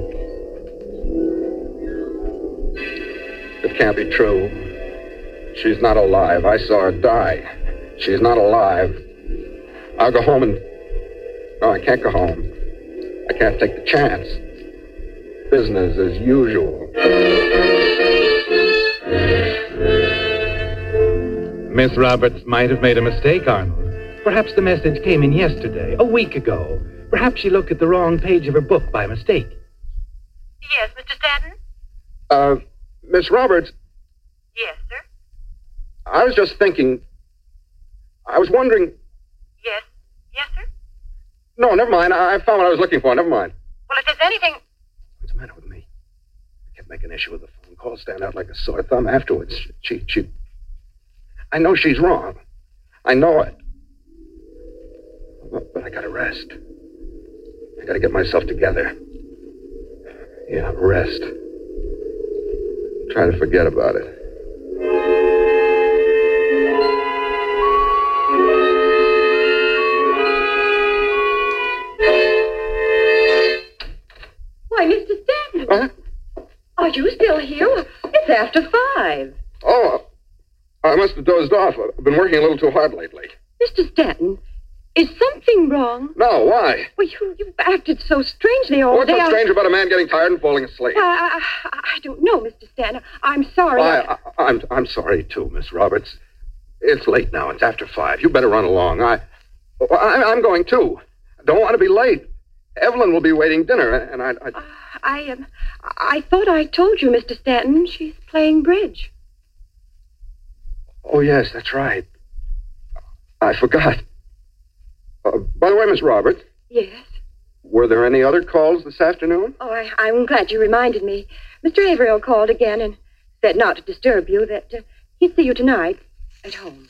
It can't be true. She's not alive. I saw her die. She's not alive. I'll go home and... No, I can't go home. I can't take the chance. Business as usual. Miss Roberts might have made a mistake, Arnold. Perhaps the message came in yesterday, a week ago. Perhaps she looked at the wrong page of her book by mistake. Yes, Mr. Stanton? Miss Roberts, Yes, sir? I was just thinking... I was wondering... Yes? Yes, sir? No, never mind. I found what I was looking for. Never mind. Well, if there's anything... What's the matter with me? I kept making issue with the phone call, stand out like a sore thumb afterwards. She... I know she's wrong. I know it. But I gotta rest. I gotta get myself together. Yeah, rest. Try to forget about it. Why, Mr. Stanton. Huh? Are you still here? It's after 5. Oh, I must have dozed off. I've been working a little too hard lately. Mr. Stanton, is something wrong? No, why? Well, you've acted so strangely all What's day. so strange about a man getting tired and falling asleep? I don't know, Mr. Stanton. I'm sorry. I'm sorry, too, Miss Roberts. It's late now. It's after 5. You better run along. I'm going, too. I don't want to be late. Evelyn will be waiting dinner, and I thought I told you, Mr. Stanton. She's playing bridge. Oh, yes, that's right. I forgot. By the way, Miss Roberts. Yes? Were there any other calls this afternoon? Oh, I'm glad you reminded me. Mr. Averill called again and said not to disturb you, that he'd see you tonight at home.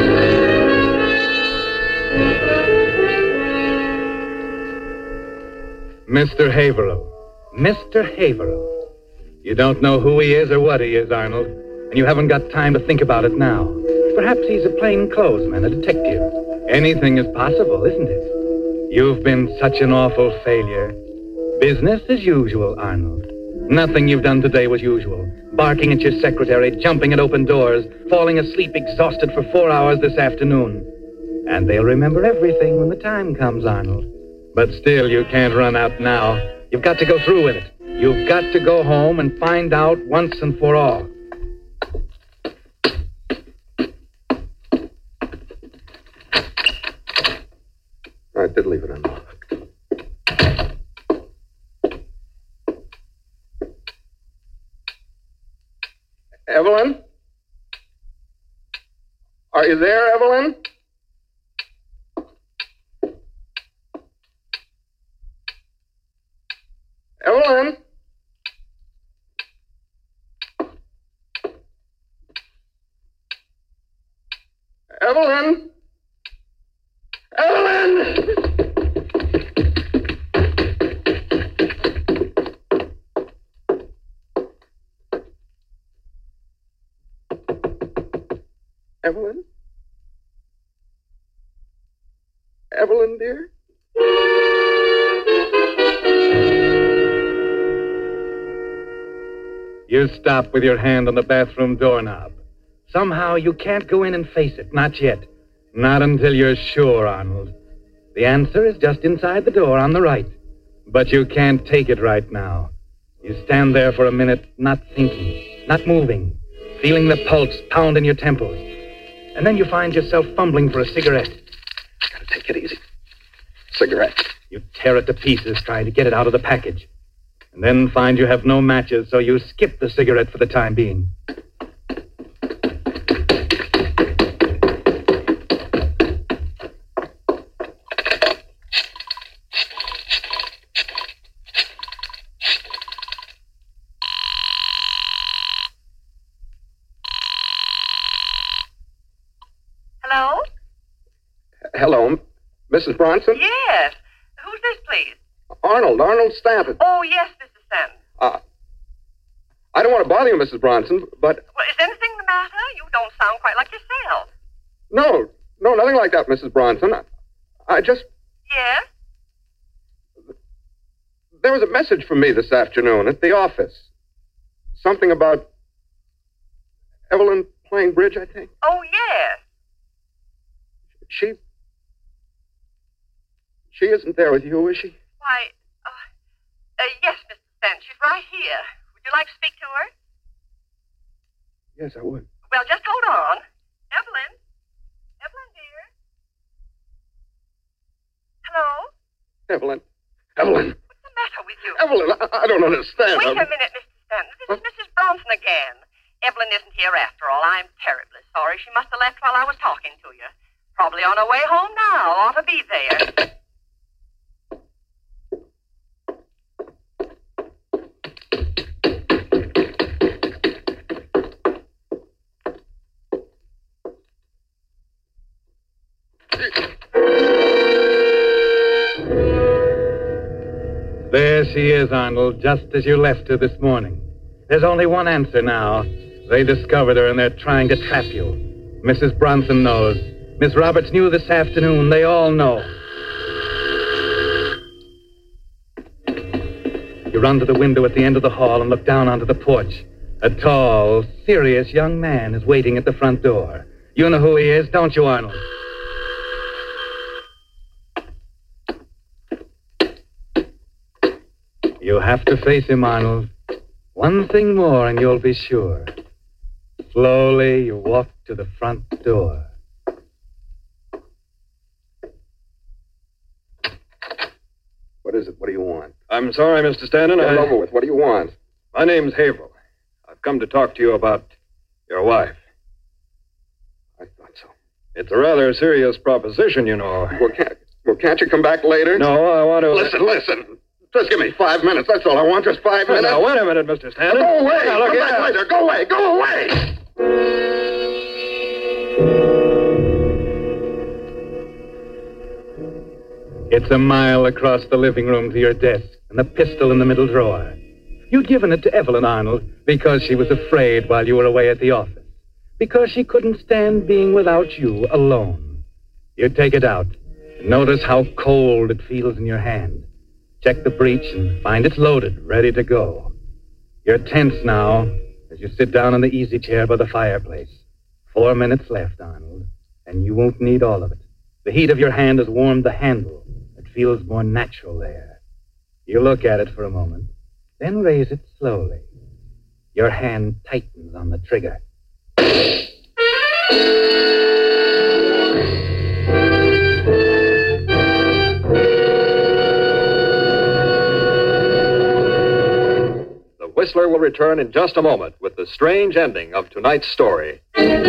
Mr. Haverhill. Mr. Haverhill. You don't know who he is or what he is, Arnold, and you haven't got time to think about it now. Perhaps he's a plainclothesman, a detective. Anything is possible, isn't it? You've been such an awful failure. Business as usual, Arnold. Nothing you've done today was usual. Barking at your secretary, jumping at open doors, falling asleep exhausted for 4 hours this afternoon. And they'll remember everything when the time comes, Arnold. But still, you can't run out now. You've got to go through with it. You've got to go home and find out once and for all. I did leave it unlocked. Evelyn? Are you there, Evelyn? Evelyn? Evelyn? Evelyn! Evelyn? Evelyn, dear? You stop with your hand on the bathroom doorknob. Somehow you can't go in and face it. Not yet. Not until you're sure, Arnold. The answer is just inside the door on the right. But you can't take it right now. You stand there for a minute, not thinking, not moving, feeling the pulse pound in your temples. And then you find yourself fumbling for a cigarette. Gotta take it easy. Cigarette. You tear it to pieces trying to get it out of the package. And then find you have no matches, so you skip the cigarette for the time being. Hello? Hello, Mrs. Bronson? Yes. Who's this, please? Arnold Stanton. Oh, yes, Mr. Stanton. I don't want to bother you, Mrs. Bronson, but... Well, is anything the matter? You don't sound quite like yourself. No, nothing like that, Mrs. Bronson. I just... Yes? there was a message from me this afternoon at the office. Something about Evelyn playing bridge, I think. Oh, yes. She isn't there with you, is she? Why, yes, Mr. Stent. She's right here. Would you like to speak to her? Yes, I would. Well, just hold on. Evelyn? Evelyn, dear? Hello? Evelyn. What's the matter with you? Evelyn, I don't understand. Wait a minute, Mr. Stanton. This is Mrs. Bronson again. Evelyn isn't here after all. I'm terribly sorry. She must have left while I was talking to you. Probably on her way home now. Ought to be there. There she is, Arnold, just as you left her this morning. There's only one answer now. They discovered her and they're trying to trap you. Mrs. Bronson knows. Miss Roberts knew this afternoon. They all know. You run to the window at the end of the hall and look down onto the porch. A tall, serious young man is waiting at the front door. You know who he is, don't you, Arnold? You have to face him, Arnold. One thing more and you'll be sure. Slowly, you walk to the front door. What is it? What do you want? I'm sorry, Mr. Stanton. Get it over with. What do you want? My name's Haverhill. I've come to talk to you about your wife. I thought so. It's a rather serious proposition, you know. Well, can't you come back later? No, I want to... Listen. Just give me 5 minutes. That's all I want. Just 5 minutes. Now, wait a minute, Mr. Stanton. Go away. Now, look come back later. Go away. It's a mile across the living room to your desk, and the pistol in the middle drawer. You'd given it to Evelyn, Arnold, because she was afraid while you were away at the office. Because she couldn't stand being without you alone. You take it out, and notice how cold it feels in your hand. Check the breech and find it's loaded, ready to go. You're tense now as you sit down in the easy chair by the fireplace. 4 minutes left, Arnold, and you won't need all of it. The heat of your hand has warmed the handle. It feels more natural there. You look at it for a moment, then raise it slowly. Your hand tightens on the trigger. The Whistler will return in just a moment with the strange ending of tonight's story.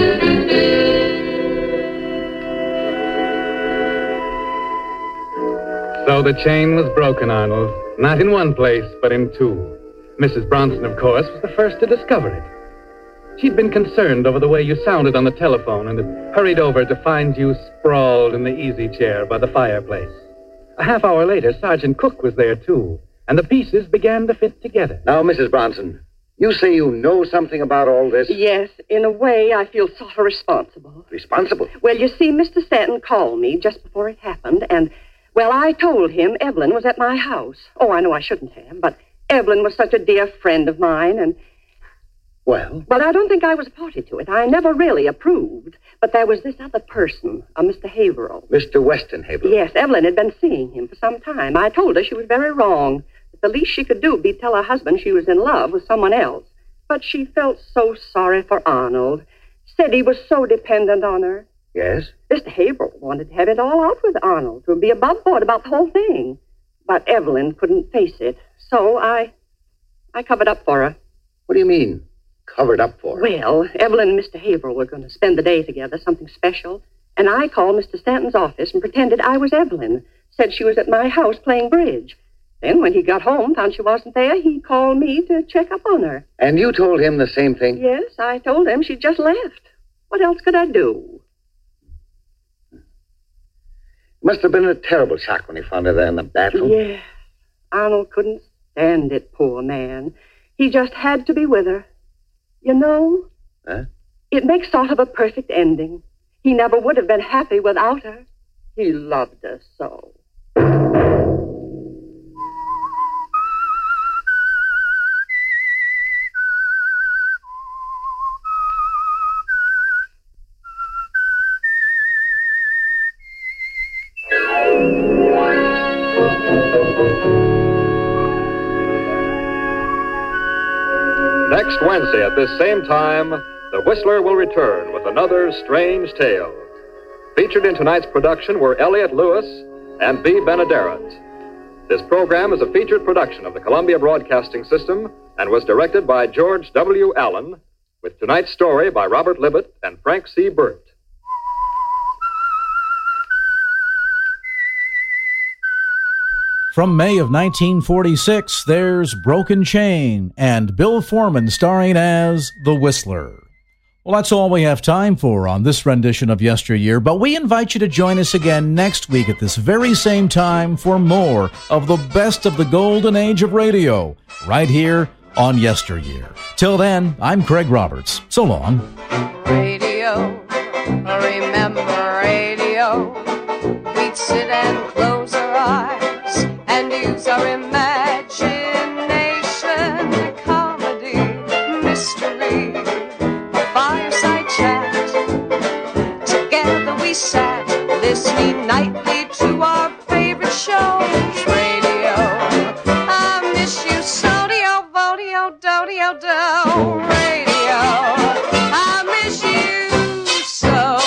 So the chain was broken, Arnold. Not in one place, but in two. Mrs. Bronson, of course, was the first to discover it. She'd been concerned over the way you sounded on the telephone and had hurried over to find you sprawled in the easy chair by the fireplace. A half hour later, Sergeant Cook was there, too, and the pieces began to fit together. Now, Mrs. Bronson, you say you know something about all this? Yes, in a way, I feel sort of responsible. Responsible? Well, you see, Mr. Stanton called me just before it happened, and, well, I told him Evelyn was at my house. Oh, I know I shouldn't have, but Evelyn was such a dear friend of mine, and... Well? Well, I don't think I was a party to it. I never really approved. But there was this other person, a Mr. Haverhill. Mr. Weston Haverhill? Yes, Evelyn had been seeing him for some time. I told her she was very wrong. That the least she could do would be tell her husband she was in love with someone else. But she felt so sorry for Arnold. Said he was so dependent on her. Yes? Mr. Haverhill wanted to have it all out with Arnold, to be above board about the whole thing. But Evelyn couldn't face it. So I covered up for her. What do you mean, covered up for her? Well, Evelyn and Mr. Haverhill were going to spend the day together, something special. And I called Mr. Stanton's office and pretended I was Evelyn. Said she was at my house playing bridge. Then when he got home, found she wasn't there, he called me to check up on her. And you told him the same thing? Yes, I told him she'd just left. What else could I do? Must have been a terrible shock when he found her there in the bathroom. Yes. Arnold couldn't stand it, poor man. He just had to be with her. You know, Huh? It makes sort of a perfect ending. He never would have been happy without her. He loved her so. Next Wednesday at this same time, the Whistler will return with another strange tale. Featured in tonight's production were Elliott Lewis and B. Benaderet. This program is a featured production of the Columbia Broadcasting System and was directed by George W. Allen, with tonight's story by Robert Libet and Frank C. Burt. From May of 1946, there's Broken Chain and Bill Foreman starring as the Whistler. Well, that's all we have time for on this rendition of Yesteryear, but we invite you to join us again next week at this very same time for more of the best of the golden age of radio, right here on Yesteryear. Till then, I'm Craig Roberts. So long. Radio, remember radio. We'd sit and close our eyes and use our imagination. Comedy, mystery, a fireside chat. Together we sat, listening nightly to our favorite shows. Radio, I miss you, sodio, vodio, dodio, do. Radio, I miss you so.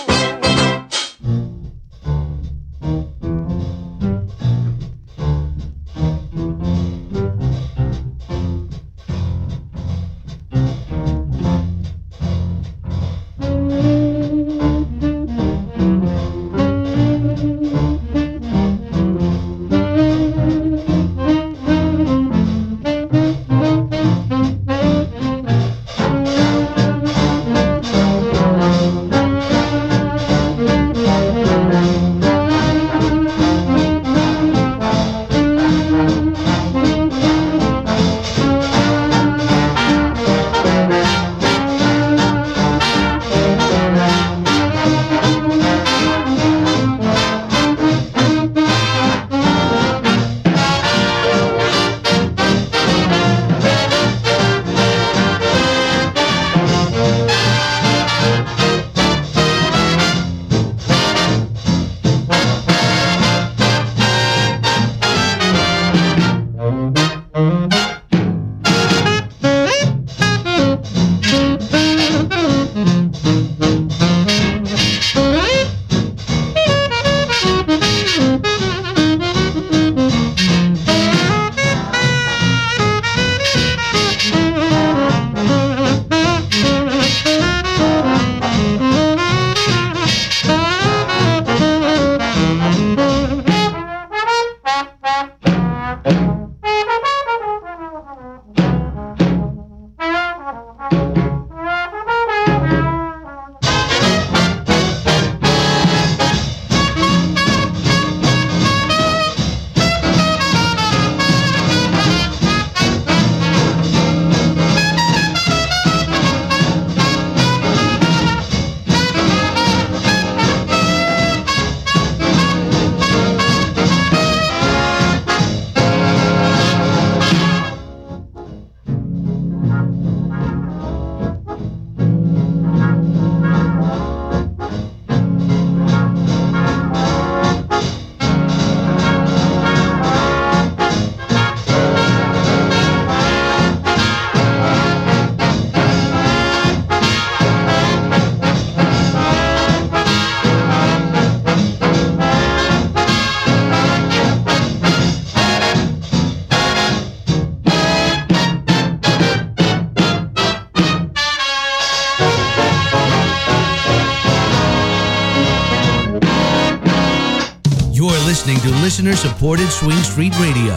Listening to listener-supported Swing Street Radio,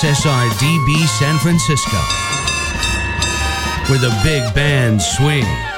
KSSR-DB San Francisco, where the big bands swing.